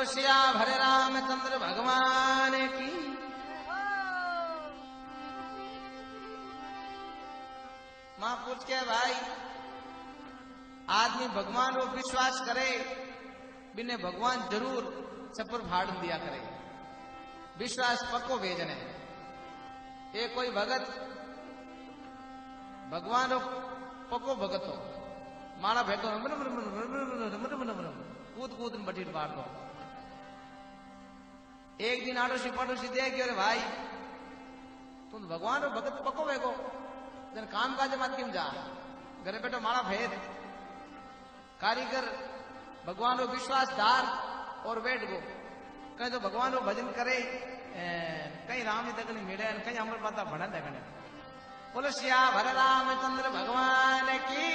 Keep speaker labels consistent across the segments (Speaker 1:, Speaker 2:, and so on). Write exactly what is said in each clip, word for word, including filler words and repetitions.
Speaker 1: बोलो भरे रामचंद्र भगवान की। मां पूछ के भाई आदमी भगवान को विश्वास करे बिने भगवान जरूर छपर फाड़ दिया करे। विश्वास पक्को भेजने ये कोई भगत भगवान रो पक्को भगत हो माड़ा भेटो कूद कूद बटीर मार दो। एक दिन आड़ोसी पड़ोसी दे गयो रे भाई तुम भगवान रो भगत पक्को भेगो जन काम काज मत क्यों जा घरे बैठो माड़ा भेद कारीगर भगवान रो विश्वास धार और बैठ गो कहीं तो भगवान रो भजन करे कहीं राम जी दगनी मिले कहीं अमर माता भड़ा दगने। बोलो श्या भर रामचंद्र भगवान की।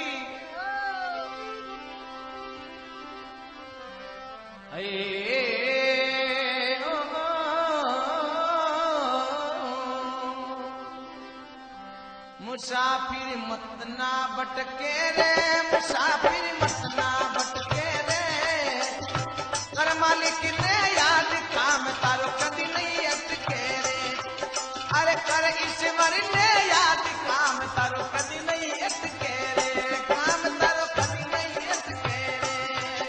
Speaker 1: मुसाफिर मत ना भटके रे मुसाफिर मत ना भटके रे कर मालिक ने याद काम तारो कदी नहीं अटके रे। अरे कर ईश्वर ने याद काम तारो कदी नहीं अटके रे काम तारो कदी नहीं अटके रे।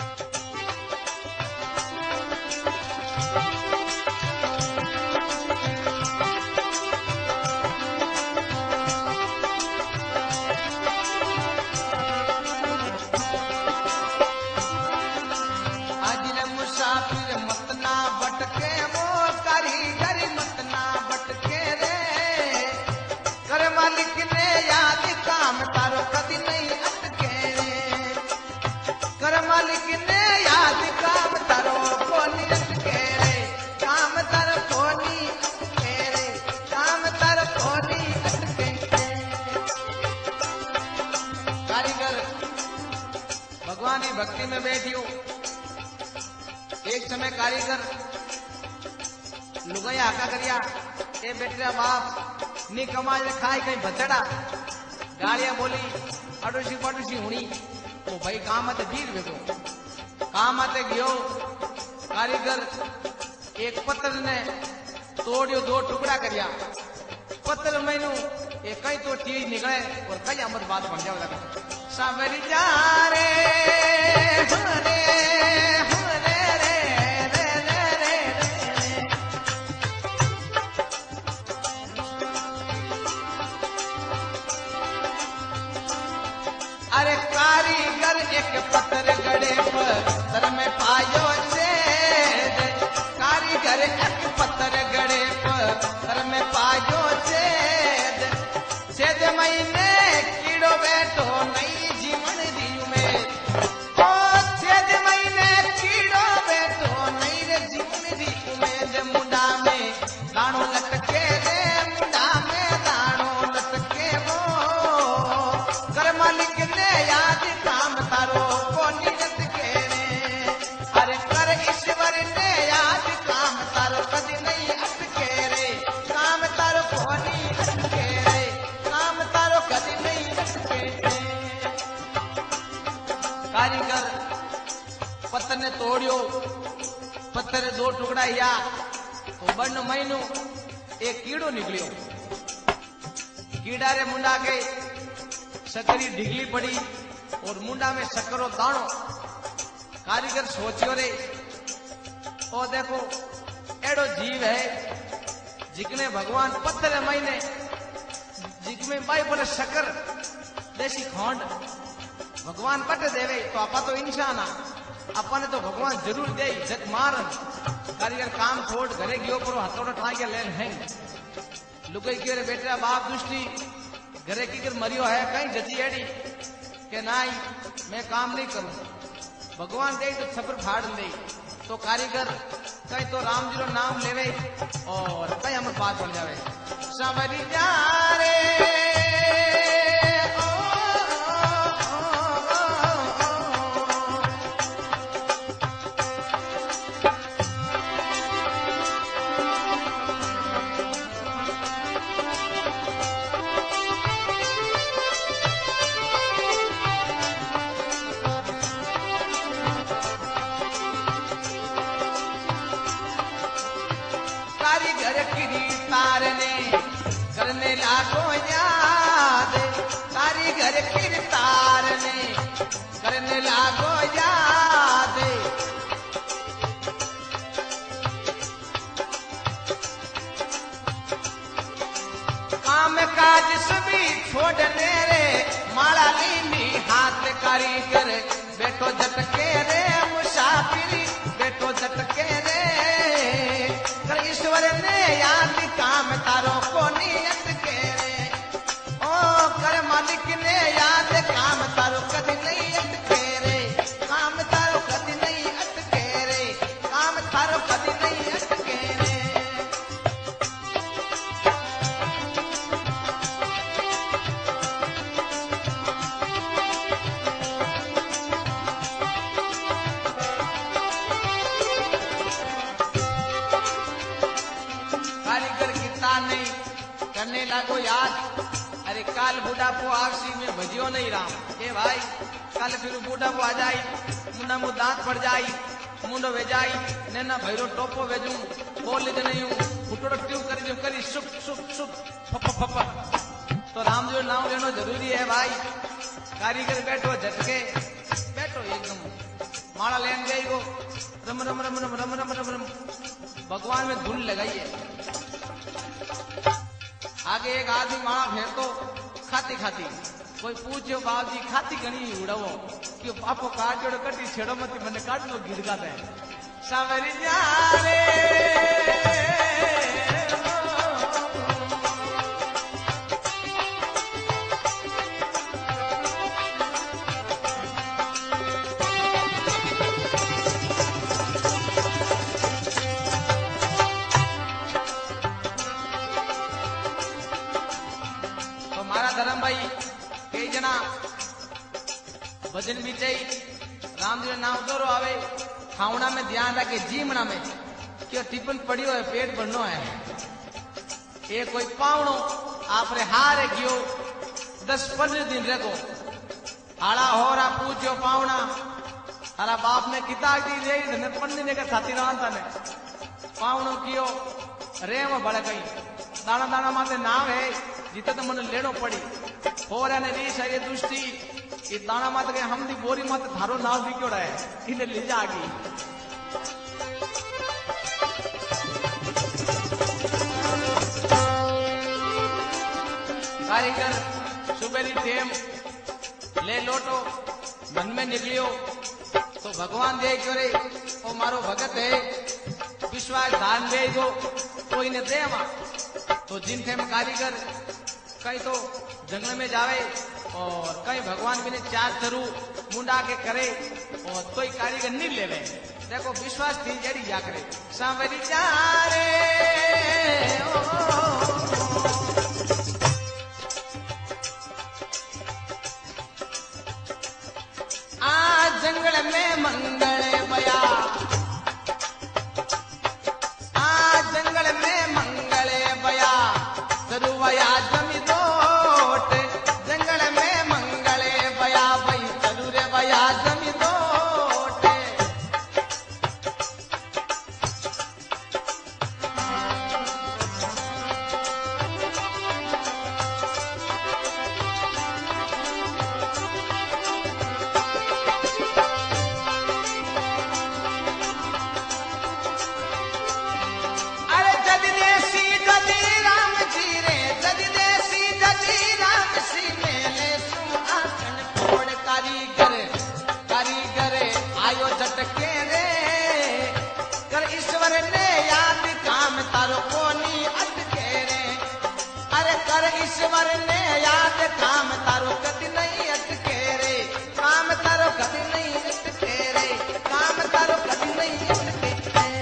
Speaker 1: मुसाफिर मत ना भटके वो कारीगर मत ना भटके रे कर मालिक ने याद काम तारो कदी नहीं अटके रे कर मालिक ने याद काम तारो कोनी अटके रे काम तारो कोनी अटके रे काम तारो कोनी अटके रे। कारीगर भगवान की भक्ति में बैठियो। एक समय कारीगर लुगाई हाका करिया ए बेटे बाप नी कमाई ने खाई कहीं बचड़ा गालियां बोली अड़ोसी पड़ोसी हुई तो भाई काम आते भीड़ भेगो काम आते गयो। कारीगर एक पत्थर ने तोड़ियो दो टुकड़ा करिया पत्थर मैनू एक कई तो चीज निकले और कई अमर बात बन जाओ लगा सावरी जा रे हरे अरे कारीगर एक पत्थर गड़े पत्थर में पायो छेद कारीगर एक पत्थर गड़े पत्थर में पायो छेद छेद महीने कीड़ो बैठो नई जीवन दी उम्मीद ओ छेद महीने कीड़ो बैठो नई रे जीवन दी उम्मीद मुंडा में दाणो लटके रे मुंडा में दाणो लटके वो कर मालिक याद काम तारो कोनी अटके रे। अरे कर ईश्वर ने याद काम तारो कदी नहीं अटके रे काम तारो कोनी अटके रे काम तारो कदी नहीं अटके रे। कारीगर पत्थर ने तोड़ियो पत्थर दो टुकड़ा या तो बन महीनू एक कीड़ो निकलियो कीड़ा रे मुंडा के सकरी ढिगली पड़ी और मुंडा में सकरो दाणो। कारीगर सोचियो रे ओ देखो एड़ो जीव है जिकने भगवान पत्थर महीने जिकमें बाई बोले शकर देसी खोंड भगवान पट देवे तो आपा तो इंसान अपन तो भगवान जरूर दे जग मारन। कारीगर काम छोड़ घरे गयो पर हथौड़ा ठा के लेन है लुगाई के रे बेटा बाप दुष्टी घरे की कर मरियो है कहीं जती एड़ी के नाई मैं काम नहीं करूं भगवान दे तो छपर फाड़ दे तो कारीगर कहीं तो राम जी रो नाम लेवे और कहीं हम बात बन जावे सावरी जा रे कारीगर की तारने करने लागो याद, कारीगर की तारने करने लागो याद। काम काज सभी छोड़ने रे माला लीनी हाथ, कारीगर बैठो झटके रे मुसाफिरी बैठो झटके रे। कर ईश्वर ने याद काम तारो को नहीं अटके रे, ओ कर मालिक ने याद काम तारो कभी नहीं अटके रे, काम तारो कभी नहीं अटके रे, काम तारो कभी नहीं अटके रे। कारीगर की तार नहीं करने लागो याद। अरे काल बुढ़ापो आवसी में भजियो नहीं राम के भाई, काल फिर बुढ़ापो आ जाई, मुंडा मु दांत पड़ जाई, मुंडो वेजाई नैना भैरो टोपो वेजू बोल ज नहीं हूं फुटो ट्यूब कर जो करी सुप सुप सुप फप फप। तो राम जो नाम लेना जरूरी है भाई। कारीगर बैठो झटके बैठो एकदम माला लेन गई वो रम रम रम रम रम रम रम रम भगवान में धुन लगाइए। आगे एक आदमी माला फेरतो खाती खाती, कोई पूछो बाप जी खाती घनी उड़ावो कि पापो काट जोड़ो कटी छेड़ो मत मैंने काट लो गिर का है सावरी जा रे। धर्म भाई कई जना भजन भी चाहिए राम जी नाम दौरो आवे खावना में ध्यान रखे जीमना में क्यों टिफिन पड़ियो है पेट भरनो है। ये कोई पावनो आपरे हारे गयो दस पंद्रह दिन रखो आड़ा हो रहा पूछो पावना तारा बाप ने किताब दी दे धने पंडित ने का छाती रांता ने पावनो कियो रेव बड़े कई दाना दाना माते नाम है जीते तो मन लेनो पड़ी हो रहा ने रीस है ये दुष्टी ये दाना माते के हम दी बोरी माते थारो नाव भी क्यों रहे इन्हें ले जागी। कारीगर सुबेरी टेम ले लोटो मन में निकलियो तो भगवान दे क्यों रे ओ मारो भगत है विश्वास दान दे दो तो इन्हें दे तो जिन थे कारीगर कहीं तो जंगल में जावे और कहीं भगवान भी ने चार चरू मुंडा के करे और तो ही कारीगर नहीं लेवे। देखो विश्वास थी जड़ी जा करे सांवरी जा रे आ जंगल में मंगल बया आ जंगल में मंगल बया तरुवया जमी दोट जंगल में मंगल बया भाई तरुरे बया जमी दोट। अरे जदी देसी जदी राम जी रे जदी देसी जदी राम सी मेले सु आसन फोड़ कारीगर कारीगर आयो झटके रे कर ईश्वर ने याद काम तारो कोनी अटके रे। अरे कर ईश्वर ने याद काम तारो कभी नहीं अटके रे, काम तारो कभी नहीं अटके रे, काम तारो कभी नहीं अटके रे।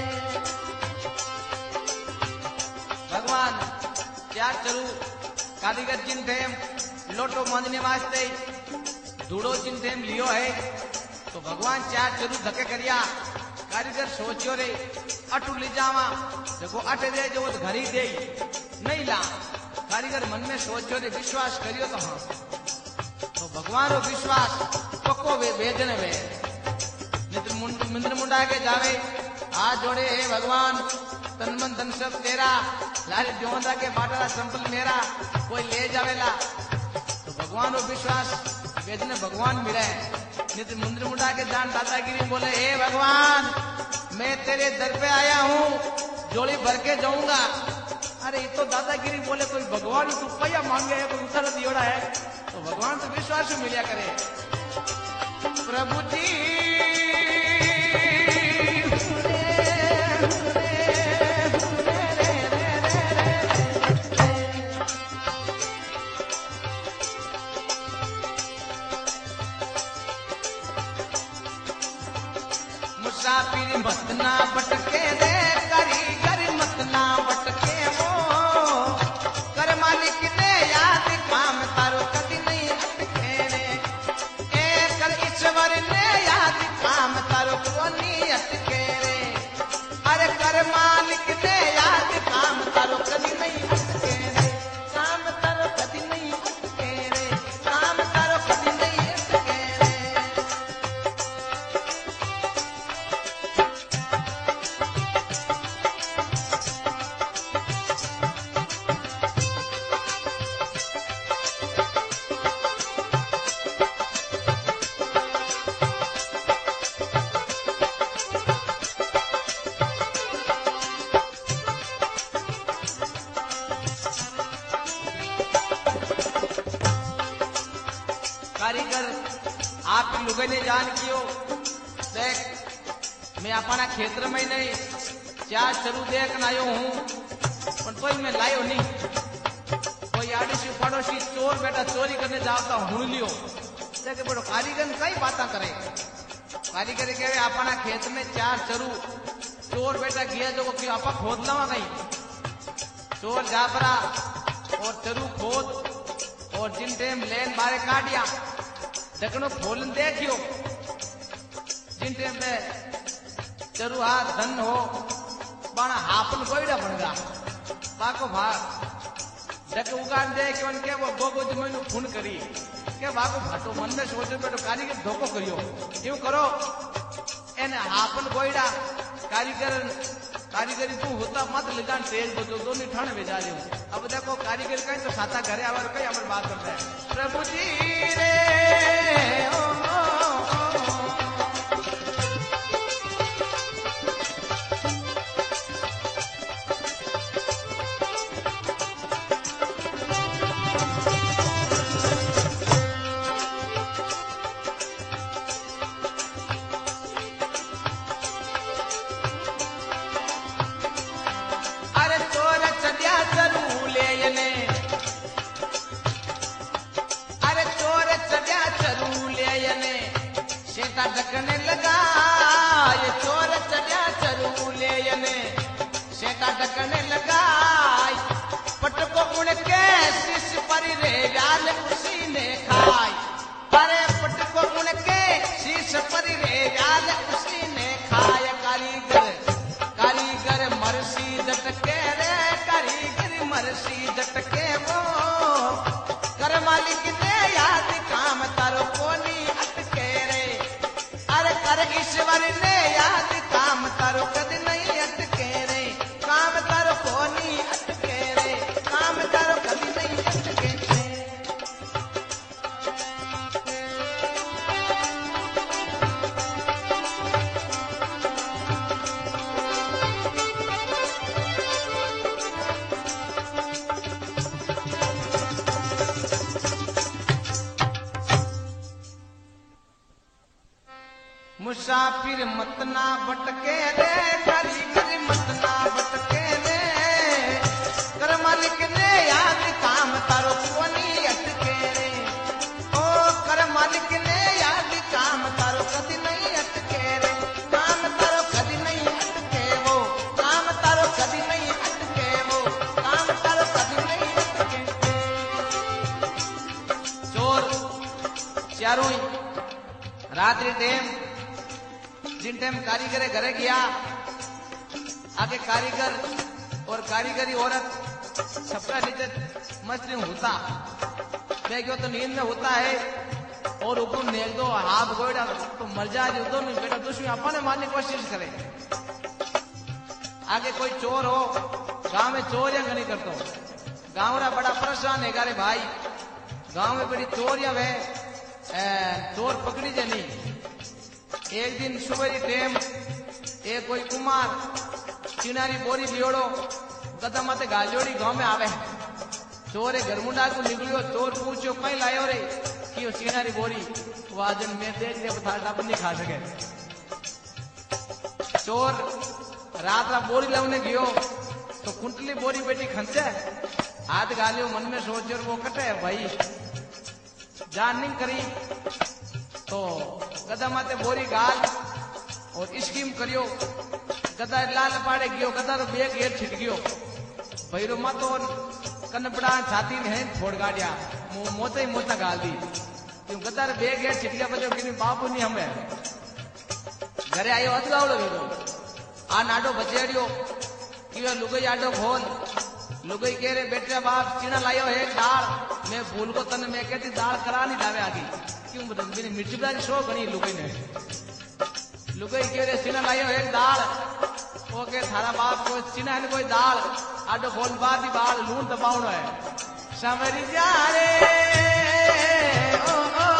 Speaker 1: भगवान चार चरू कारीगर जिन थे लोटो मांझने वास्ते धूड़ो जिन थे लियो है तो भगवान चार चरू धके करिया। कारीगर सोचो रे अटू ले जावा देखो अट दे जो घर ही दे नहीं ला। कारीगर मन में सोचो रे विश्वास करियो तो हाँ तो भगवान रो विश्वास पक्को वे भेजने वे मिंद्र मुंडा के जावे हाथ जोड़े हे भगवान तन मन धन सब तेरा, लारे जोंदा के बाटा संपल मेरा, कोई ले जावेला तो भगवान को विश्वास वेदने भगवान मिले। नित मुंद्र मुंडा के दान दादागिरी बोले, हे भगवान मैं तेरे दर पे आया हूँ, जोड़ी भर के जाऊंगा। अरे ये तो दादागिरी बोले, कोई भगवान रुपया मांगे है, कोई उतर दियोड़ा है, तो भगवान तो विश्वास मिलिया करे। प्रभु जी मुसाफिर मत ना भटके रे, कारीगर मत ना भटके वो, कर मालिक ने याद काम तारो कदी नहीं अटके रे, ए कर ईश्वर ने याद काम तारो कोनी अटके रे, अरे कर मालिक ने याद काम तारो कदी नहीं अटके रे, काम तारो कदी नहीं अटके रे, काम तारो कदी नहीं अटके रे। कारीगर आप लुगे ने जान कियो देख, मैं अपना क्षेत्र में नहीं चार चरू देख आयो हूँ, पर कोई मैं लायो नहीं। कोई आड़ोसी पड़ोसी चोर बेटा चोरी करने जाता हूँ लियो, देखे बड़ो कारीगर कई बात करे। कारीगर कहे अपना खेत में चार चरू चोर बेटा गया जो क्यों आप खोद लवा कहीं, चोर जाबरा और चरू खोद और जिन टाइम लेन बारे काटिया दकनो खोलन देखियो, जिन टाइम पे चरू हाथ धन हो बाना हापन कोईड़ा बन गया बाको भाग डक उगान दे कि उनके वो गोगो जमीन खून करी के बाको भाटो मन में सोचो बेटो कारीगर धोखो करियो, क्यों करो एने हापन कोईड़ा कारीगर कारीगरी तू होता मत लगान तेज बजो दोनों ठाणे भेजा रहे हूँ। अब देखो कारीगर कहीं तो साता घरे आवर कहीं हमारे बात करता है। प्रभु जी रे ओ, ओ, ढकने लगा ये चोर चढ़िया चरू ले यने, शेटा ढकने लगा पटको उनके शीश पर रे व्याल उसी ने खाई, अरे पटको उनके शीश पर रे व्याल उसी ने खाय। कारीगर कारीगर मरसी झटके रे, कारीगर मरसी झटके वो, कर मालिक ने याद काम तारो कोनी अटके रे, कर ईश्वर ने याद काम तारो कद नहीं अटके रे, काम तारो कोनी अटके रे, काम तारो कद नहीं अटके रे। मुसाफिर मत ना भटके रे, कारीगर मत ना भटके रे, कर मालिक ने याद काम तारो कोनी अटके रे, ओ कर मालिक ने याद काम तारो कदी नहीं अटके रे, काम तारो कदी नहीं अटके वो, काम तारो कदी नहीं अटके वो, काम तारो कदी नहीं अटके। चोर चारों रात्रि टाइम जिन टाइम कारीगर घरे गया, आगे कारीगर और कारीगरी औरत सबका नीचे मछली होता बेगो तो नींद में होता है और ऊपर नेल दो हाथ गोड़ा तो मर जा रही दो बेटा दुश्मन अपने मारने की कोशिश करे। आगे कोई चोर हो, गांव में चोर या नहीं करता हो, गांव रा बड़ा परेशान है गारे भाई, गांव में बड़ी चोर या वे चोर पकड़ी जे नहीं। एक दिन सुबह टेम एक कोई कुमार चिनारी बोरी लियोड़ो गदा माते गालियोड़ी गांव में आवे, चोरे घरमुंडा को निकलियो, चोर पूछो कहीं लायो रे कि चिनारी बोरी, वाजन में देख ले बता डाब नहीं खा सके। चोर रात रात बोरी लाने गयो तो कुंटली बोरी बेटी खंचे, हाथ गालियो मन में सोच वो कटे भाई जान नहीं करी, तो गदा माते बोरी गाल और स्कीम करियो, गदा लाल पाड़े गयो, गदा रो बेग घेर छिट गयो, भैरो मातो कनपड़ा छाती ने फोड़ गाड़िया, मोते ही मोता गाल दी, क्यों गदा रो बेग घेर छिट गया, बचो कि बाबू नहीं हमें घरे आयो अदगावड़ो वेगो आ नाडो बचेड़ियो कि लुगई आडो खोल, लुगई कह रहे बेटे बाप चीना लायो है दाल, मैं भूल को तन मैं कहती दाल करा नहीं दावे आगे, क्यों मेरी मिर्ची बड़ा शो गणी लुगई ने, लुगई कह रहे चीना लायो है दाल, वो के थारा बाप को चीना है कोई दाल, आडो खोल बाद ही बाल लून दबावनो है, समरी जा रे ओ ओ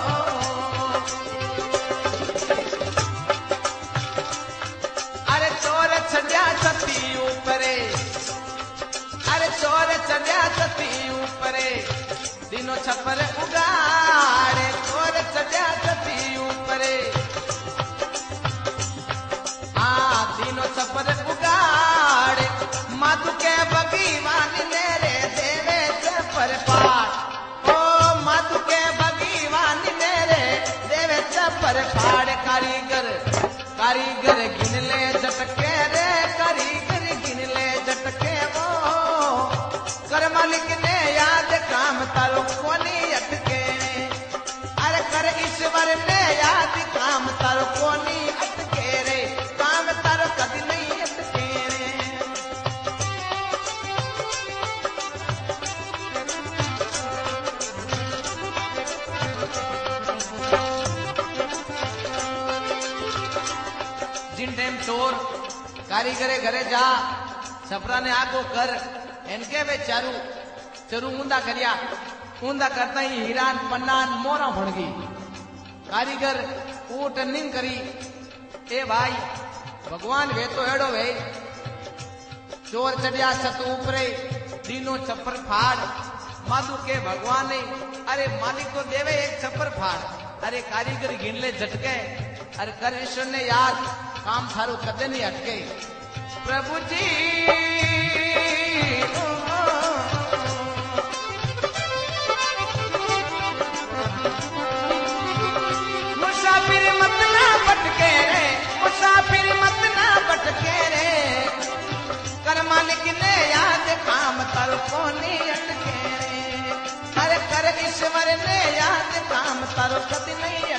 Speaker 1: अरे चोर चढ़िया छती ऊपरे, अरे चोर चढ़िया छती ऊपरे, दिनों छपर उगाड़े, चोर चढ़िया छती ऊपरे, हाँ दिनों छपर उगाड़े, माधु के भगवान मेरे देवे छपर फाड़, ओ माधु के भगवान मेरे देवे छपर फाड़, कारीगर कारीगर गिन ले झटके रे, कारीगर गिन ले झटके वो, कर मालिक ने याद काम तारो कोनी अटके, अरे कर ईश्वर ने याद काम तारो कोनी अटके रे, काम तारो कभी नहीं अटके रे। जिन टाइम चोर कारीगरे घरे जा, छपरा ने आगो कर इनके वे चारू चरू ऊंधा करिया, ऊंधा करता ही हिरान पन्नान मोरा भड़गी, कारीगर ऊट निंग करी, ए भाई भगवान वे तो एड़ो वे, चोर चढ़िया छत ऊपरे, तीनों छप्पर फाड़, माधु के भगवान ने, अरे मालिक तो देवे एक छप्पर फाड़, अरे कारीगर गिन ले झटके, अरे कर ईश्वर ने याद काम थारू कदे नहीं अटके, प्रभु जी मुसाफिर मत ना भटके रे, मुसाफिर मत ना भटके रे, कर मालिक ने याद काम तारो कोनी अटके रे, अरे कर ईश्वर ने याद काम तारो कदी नहीं